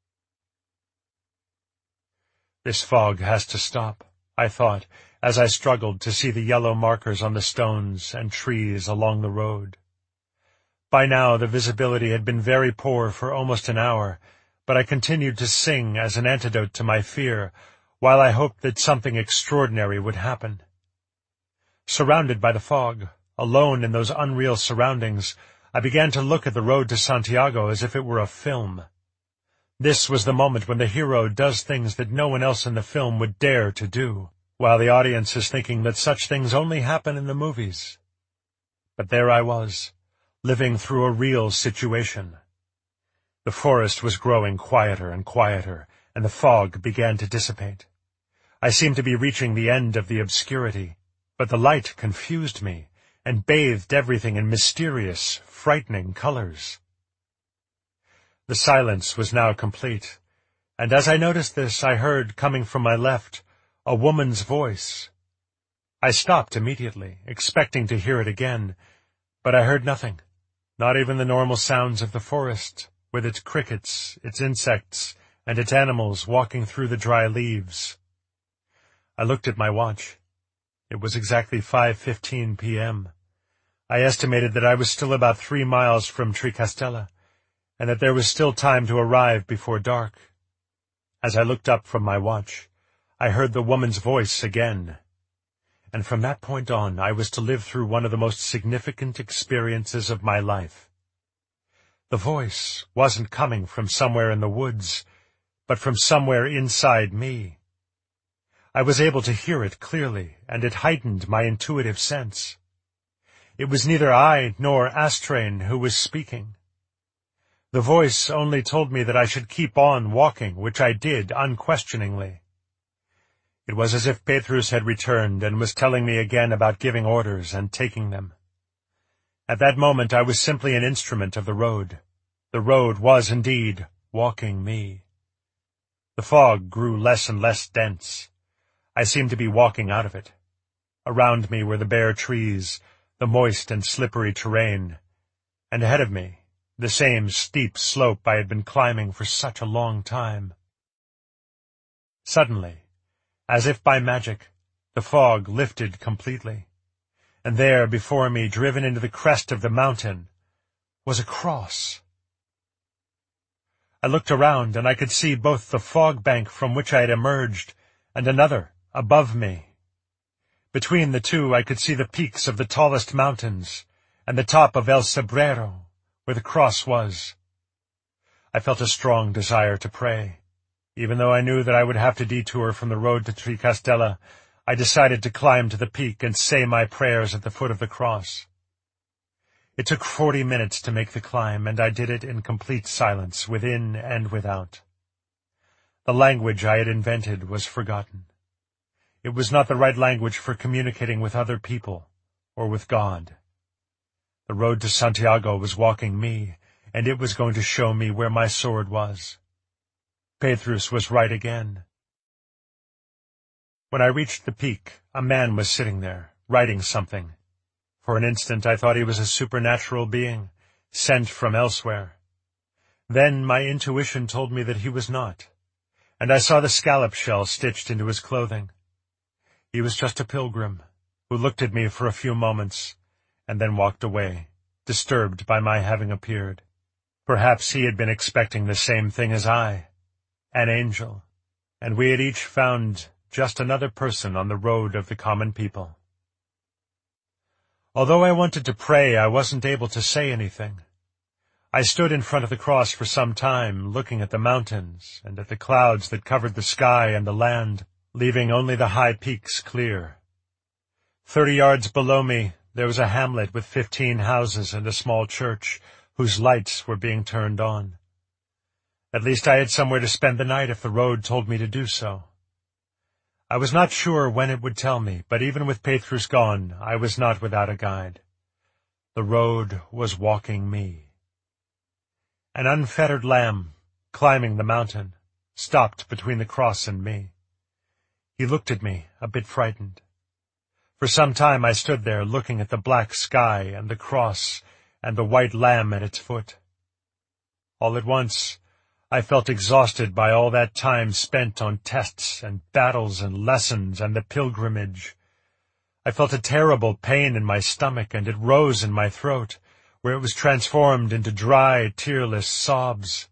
This fog has to stop, I thought, as I struggled to see the yellow markers on the stones and trees along the road. By now the visibility had been very poor for almost an hour, but I continued to sing as an antidote to my fear, while I hoped that something extraordinary would happen. Surrounded by the fog, alone in those unreal surroundings, I began to look at the road to Santiago as if it were a film. This was the moment when the hero does things that no one else in the film would dare to do, while the audience is thinking that such things only happen in the movies. But there I was, living through a real situation. The forest was growing quieter and quieter, and the fog began to dissipate. I seemed to be reaching the end of the obscurity, but the light confused me and bathed everything in mysterious, frightening colors. The silence was now complete, and as I noticed this, I heard, coming from my left, a woman's voice. I stopped immediately, expecting to hear it again, but I heard nothing, not even the normal sounds of the forest, with its crickets, its insects, and its animals walking through the dry leaves. I looked at my watch. It was exactly five fifteen p m I estimated that I was still about three miles from Tricastella, and that there was still time to arrive before dark. As I looked up from my watch, I heard the woman's voice again, and from that point on I was to live through one of the most significant experiences of my life. The voice wasn't coming from somewhere in the woods, but from somewhere inside me. I was able to hear it clearly, and it heightened my intuitive sense. It was neither I nor Astrain who was speaking. The voice only told me that I should keep on walking, which I did unquestioningly. It was as if Petrus had returned and was telling me again about giving orders and taking them. At that moment I was simply an instrument of the road. The road was indeed walking me. The fog grew less and less dense. I seemed to be walking out of it. Around me were the bare trees, the moist and slippery terrain, and ahead of me, the same steep slope I had been climbing for such a long time. Suddenly, as if by magic, the fog lifted completely, and there before me, driven into the crest of the mountain, was a cross. I looked around, and I could see both the fog bank from which I had emerged and another above me. Between the two I could see the peaks of the tallest mountains and the top of El Cebreiro, where the cross was. I felt a strong desire to pray. Even though I knew that I would have to detour from the road to Tricastella, I decided to climb to the peak and say my prayers at the foot of the cross. It took forty minutes to make the climb, and I did it in complete silence, within and without. The language I had invented was forgotten. It was not the right language for communicating with other people or with God. The road to Santiago was walking me, and it was going to show me where my sword was. Petrus was right again. When I reached the peak, a man was sitting there, writing something. For an instant I thought he was a supernatural being, sent from elsewhere. Then my intuition told me that he was not, and I saw the scallop shell stitched into his clothing. He was just a pilgrim, who looked at me for a few moments, and then walked away, disturbed by my having appeared. Perhaps he had been expecting the same thing as I, an angel, and we had each found just another person on the road of the common people. Although I wanted to pray, I wasn't able to say anything. I stood in front of the cross for some time, looking at the mountains and at the clouds that covered the sky and the land, leaving only the high peaks clear. Thirty yards below me, there was a hamlet with fifteen houses and a small church, whose lights were being turned on. At least I had somewhere to spend the night if the road told me to do so. I was not sure when it would tell me, but even with Petrus gone, I was not without a guide. The road was walking me. An unfettered lamb, climbing the mountain, stopped between the cross and me. He looked at me, a bit frightened. For some time I stood there looking at the black sky and the cross and the white lamb at its foot. All at once, I felt exhausted by all that time spent on tests and battles and lessons and the pilgrimage. I felt a terrible pain in my stomach, and it rose in my throat, where it was transformed into dry, tearless sobs.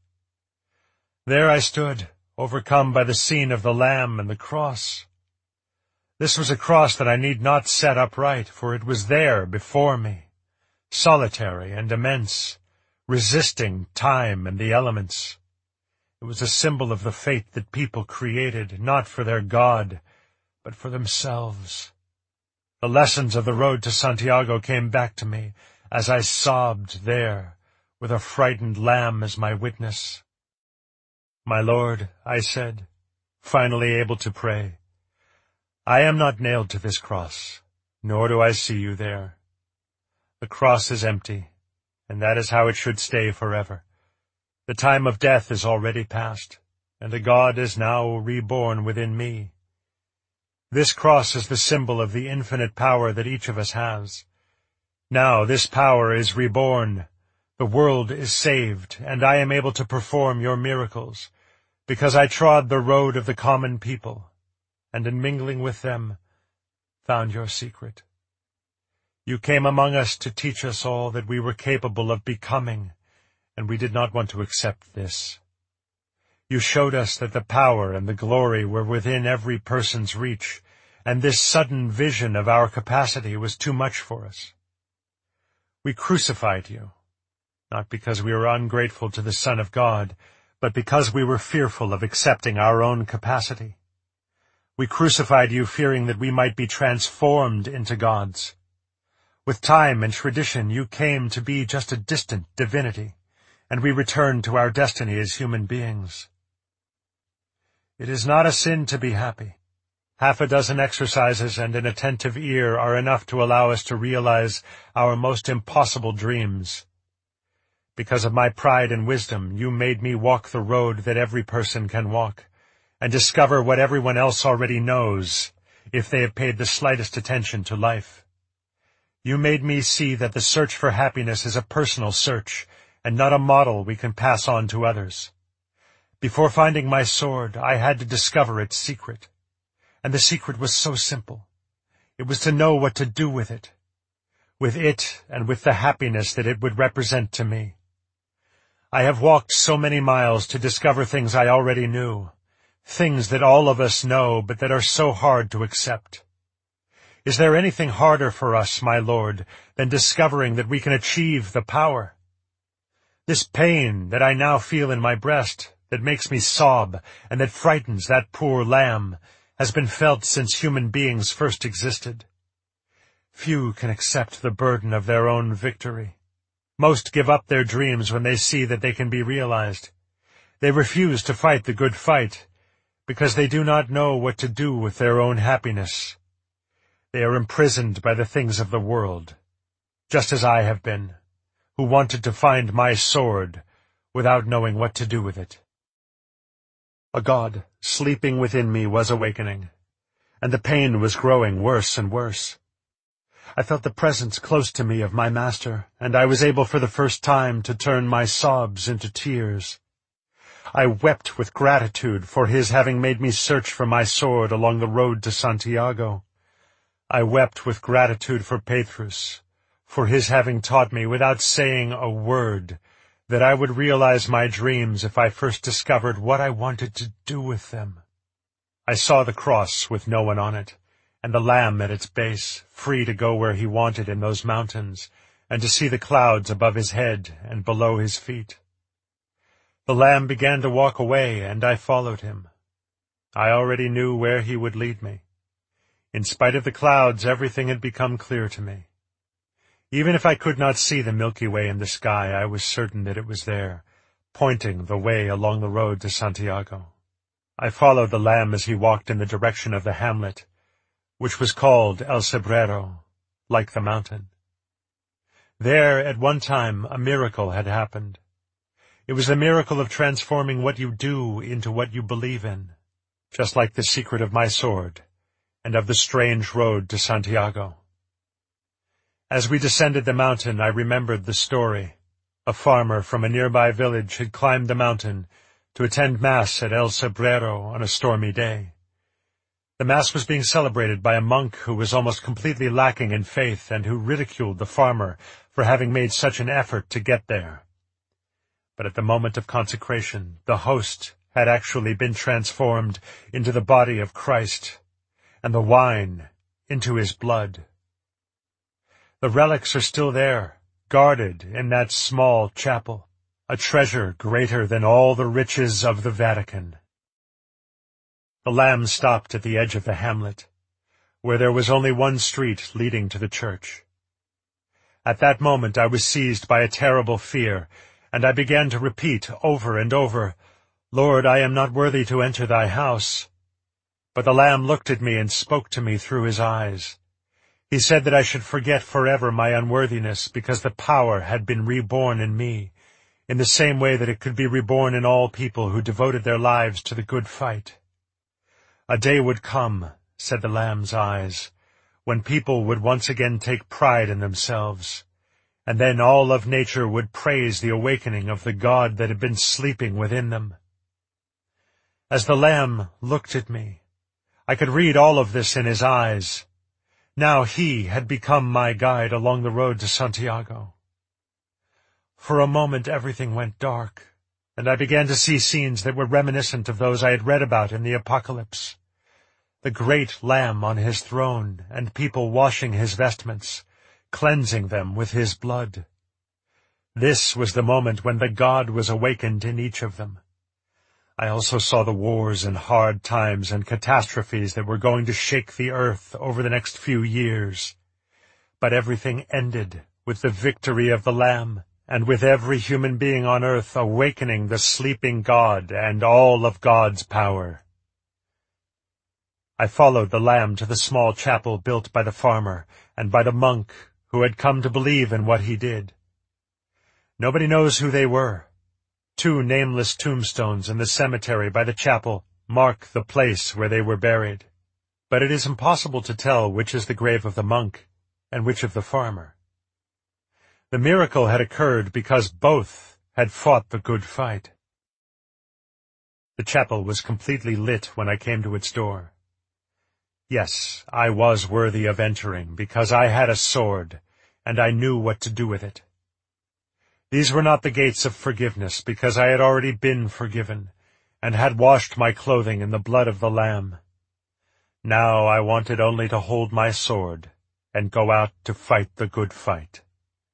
There I stood, overcome by the scene of the lamb and the cross. This was a cross that I need not set upright, for it was there before me, solitary and immense, resisting time and the elements. It was a symbol of the fate that people created, not for their God, but for themselves. The lessons of the road to Santiago came back to me as I sobbed there, with a frightened lamb as my witness. "My Lord," I said, finally able to pray, "I am not nailed to this cross, nor do I see you there. The cross is empty, and that is how it should stay forever. The time of death is already past, and a God is now reborn within me. This cross is the symbol of the infinite power that each of us has. Now this power is reborn, the world is saved, and I am able to perform your miracles, because I trod the road of the common people, and in mingling with them, found your secret. You came among us to teach us all that we were capable of becoming, and we did not want to accept this. You showed us that the power and the glory were within every person's reach, and this sudden vision of our capacity was too much for us. We crucified you, not because we were ungrateful to the Son of God, but because we were fearful of accepting our own capacity. We crucified you fearing that we might be transformed into gods. With time and tradition, you came to be just a distant divinity, and we returned to our destiny as human beings. It is not a sin to be happy. Half a dozen exercises and an attentive ear are enough to allow us to realize our most impossible dreams. Because of my pride and wisdom, you made me walk the road that every person can walk, and discover what everyone else already knows, if they have paid the slightest attention to life. You made me see that the search for happiness is a personal search, and not a model we can pass on to others. Before finding my sword, I had to discover its secret. And the secret was so simple. It was to know what to do with it. With it and with the happiness that it would represent to me. I have walked so many miles to discover things I already knew. Things that all of us know, but that are so hard to accept. Is there anything harder for us, my Lord, than discovering that we can achieve the power? This pain that I now feel in my breast, that makes me sob, and that frightens that poor lamb, has been felt since human beings first existed. Few can accept the burden of their own victory. Most give up their dreams when they see that they can be realized. They refuse to fight the good fight, because they do not know what to do with their own happiness. They are imprisoned by the things of the world, just as I have been, who wanted to find my sword without knowing what to do with it. A God sleeping within me was awakening, and the pain was growing worse and worse. I felt the presence close to me of my Master, and I was able for the first time to turn my sobs into tears. I wept with gratitude for his having made me search for my sword along the road to Santiago. I wept with gratitude for Petrus, for his having taught me, without saying a word, that I would realize my dreams if I first discovered what I wanted to do with them. I saw the cross with no one on it, and the Lamb at its base, free to go where he wanted in those mountains, and to see the clouds above his head and below his feet. The Lamb began to walk away, and I followed him. I already knew where he would lead me. In spite of the clouds, everything had become clear to me. Even if I could not see the Milky Way in the sky, I was certain that it was there, pointing the way along the road to Santiago. I followed the Lamb as he walked in the direction of the hamlet, which was called El Cebreiro, like the mountain. There, at one time, a miracle had happened. It was the miracle of transforming what you do into what you believe in, just like the secret of my sword and of the strange road to Santiago. As we descended the mountain, I remembered the story. A farmer from a nearby village had climbed the mountain to attend Mass at El Cebreiro on a stormy day. The Mass was being celebrated by a monk who was almost completely lacking in faith and who ridiculed the farmer for having made such an effort to get there. But at the moment of consecration, the host had actually been transformed into the body of Christ, and the wine into his blood. The relics are still there, guarded in that small chapel, a treasure greater than all the riches of the Vatican. The Lamb stopped at the edge of the hamlet, where there was only one street leading to the church. At that moment I was seized by a terrible fear, and I began to repeat over and over, "Lord, I am not worthy to enter thy house." But the Lamb looked at me and spoke to me through his eyes. He said that I should forget forever my unworthiness, because the power had been reborn in me, in the same way that it could be reborn in all people who devoted their lives to the good fight. A day would come, said the Lamb's eyes, when people would once again take pride in themselves, and then all of nature would praise the awakening of the God that had been sleeping within them. As the Lamb looked at me, I could read all of this in his eyes. Now he had become my guide along the road to Santiago. For a moment everything went dark, and I began to see scenes that were reminiscent of those I had read about in the Apocalypse. The great Lamb on his throne, and people washing his vestments, cleansing them with his blood. This was the moment when the God was awakened in each of them. I also saw the wars and hard times and catastrophes that were going to shake the earth over the next few years. But everything ended with the victory of the Lamb, and with every human being on earth awakening the sleeping God and all of God's power. I followed the Lamb to the small chapel built by the farmer and by the monk who had come to believe in what he did. Nobody knows who they were. Two nameless tombstones in the cemetery by the chapel mark the place where they were buried. But it is impossible to tell which is the grave of the monk and which of the farmer. The miracle had occurred because both had fought the good fight. The chapel was completely lit when I came to its door. Yes, I was worthy of entering because I had a sword, and I knew what to do with it. These were not the gates of forgiveness, because I had already been forgiven, and had washed my clothing in the blood of the Lamb. Now I wanted only to hold my sword and go out to fight the good fight.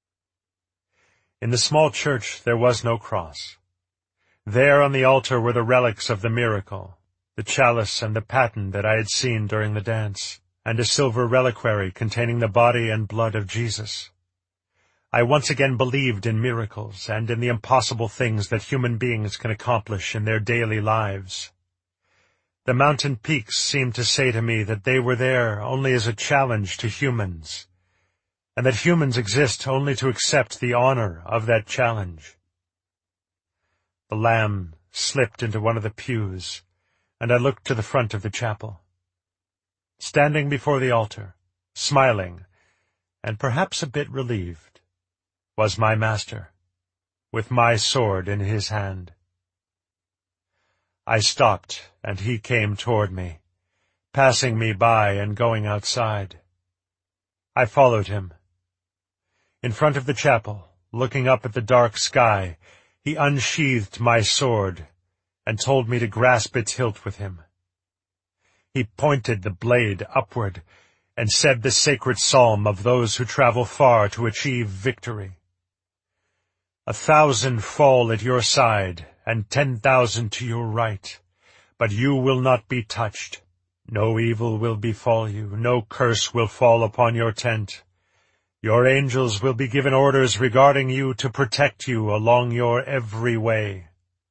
In the small church there was no cross. There on the altar were the relics of the miracle, the chalice and the paten that I had seen during the dance, and a silver reliquary containing the body and blood of Jesus. I once again believed in miracles and in the impossible things that human beings can accomplish in their daily lives. The mountain peaks seemed to say to me that they were there only as a challenge to humans, and that humans exist only to accept the honor of that challenge. The Lamb slipped into one of the pews, and I looked to the front of the chapel. Standing before the altar, smiling, and perhaps a bit relieved, was my master, with my sword in his hand. I stopped, and he came toward me, passing me by and going outside. I followed him. In front of the chapel, looking up at the dark sky, he unsheathed my sword and told me to grasp its hilt with him. He pointed the blade upward and said the sacred psalm of those who travel far to achieve victory. A thousand fall at your side, and ten thousand to your right, but you will not be touched. No evil will befall you, no curse will fall upon your tent. Your angels will be given orders regarding you to protect you along your every way.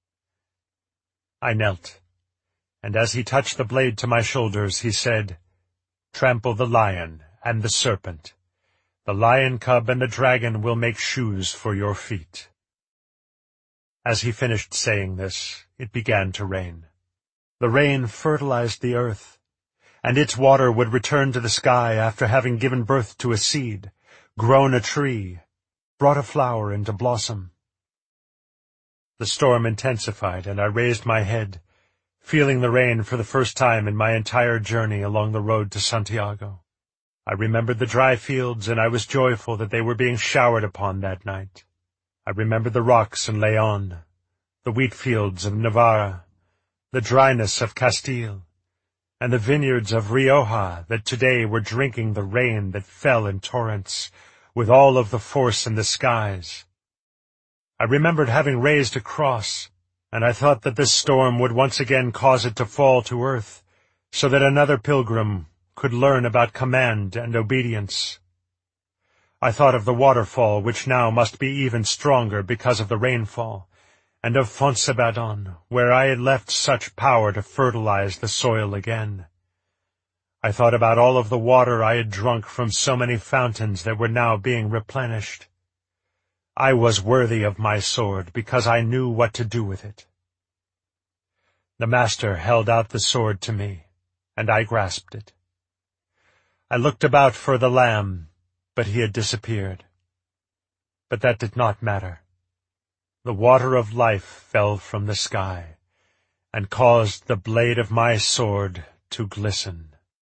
I knelt, and as he touched the blade to my shoulders, he said, Trample the lion and the serpent. The lion cub and the dragon will make shoes for your feet. As he finished saying this, it began to rain. The rain fertilized the earth, and its water would return to the sky after having given birth to a seed, grown a tree, brought a flower into blossom. The storm intensified, and I raised my head, feeling the rain for the first time in my entire journey along the road to Santiago. I remembered the dry fields, and I was joyful that they were being showered upon that night. I remembered the rocks in Leon, the wheat fields of Navarra, the dryness of Castile, and the vineyards of Rioja that today were drinking the rain that fell in torrents, with all of the force in the skies. I remembered having raised a cross, and I thought that this storm would once again cause it to fall to earth, so that another pilgrim could learn about command and obedience. I thought of the waterfall, which now must be even stronger because of the rainfall, and of Fontsebadon, where I had left such power to fertilize the soil again. I thought about all of the water I had drunk from so many fountains that were now being replenished. I was worthy of my sword because I knew what to do with it. The master held out the sword to me, and I grasped it. I looked about for the lamb, but he had disappeared. But that did not matter. The water of life fell from the sky, and caused the blade of my sword to glisten.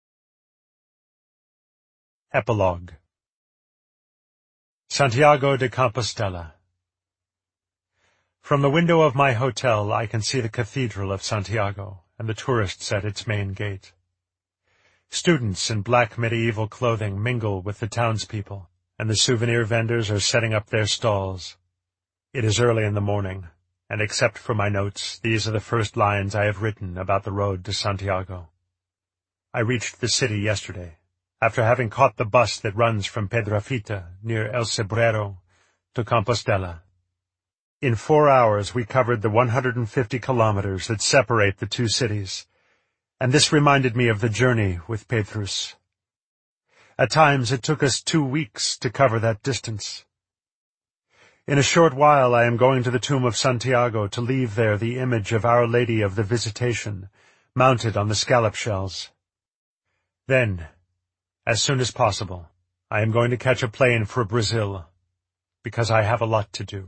Epilogue. Santiago de Compostela. From the window of my hotel I can see the Cathedral of Santiago and the tourists at its main gate. Students in black medieval clothing mingle with the townspeople, and the souvenir vendors are setting up their stalls. It is early in the morning, and except for my notes, these are the first lines I have written about the road to Santiago. I reached the city yesterday, after having caught the bus that runs from Pedrafita, near El Cebrero, to Compostela. In four hours we covered the one hundred fifty kilometers that separate the two cities, and this reminded me of the journey with Petrus. At times it took us two weeks to cover that distance. In a short while I am going to the tomb of Santiago to leave there the image of Our Lady of the Visitation, mounted on the scallop shells. Then, as soon as possible, I am going to catch a plane for Brazil, because I have a lot to do.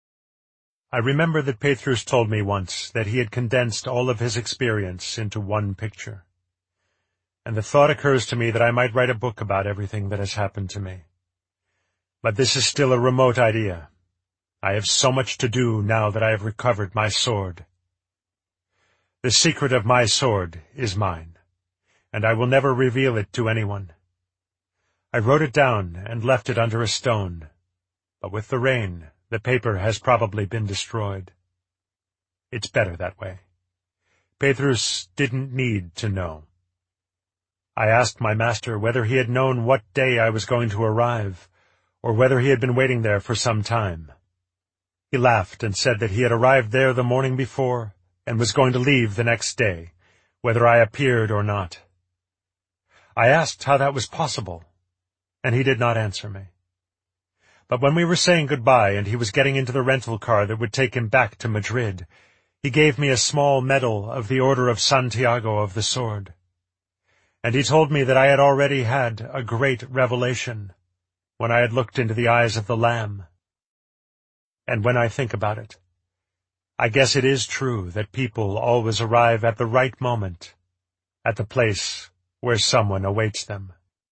I remember that Petrus told me once that he had condensed all of his experience into one picture. And the thought occurs to me that I might write a book about everything that has happened to me. But this is still a remote idea. I have so much to do now that I have recovered my sword. The secret of my sword is mine, and I will never reveal it to anyone. I wrote it down and left it under a stone, but with the rain, the paper has probably been destroyed. It's better that way. Petrus didn't need to know. I asked my master whether he had known what day I was going to arrive, or whether he had been waiting there for some time. He laughed and said that he had arrived there the morning before and was going to leave the next day, whether I appeared or not. I asked how that was possible, and he did not answer me. But when we were saying goodbye and he was getting into the rental car that would take him back to Madrid, he gave me a small medal of the Order of Santiago of the Sword. And he told me that I had already had a great revelation, when I had looked into the eyes of the Lamb. And when I think about it, I guess it is true that people always arrive at the right moment, at the place where someone awaits them.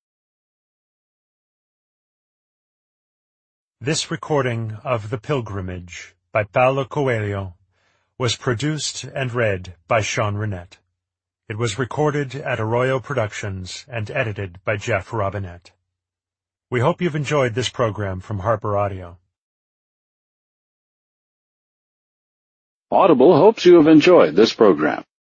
This recording of The Pilgrimage by Paulo Coelho was produced and read by Sean Renette. It was recorded at Arroyo Productions and edited by Jeff Robinette. We hope you've enjoyed this program from Harper Audio. Audible hopes you have enjoyed this program.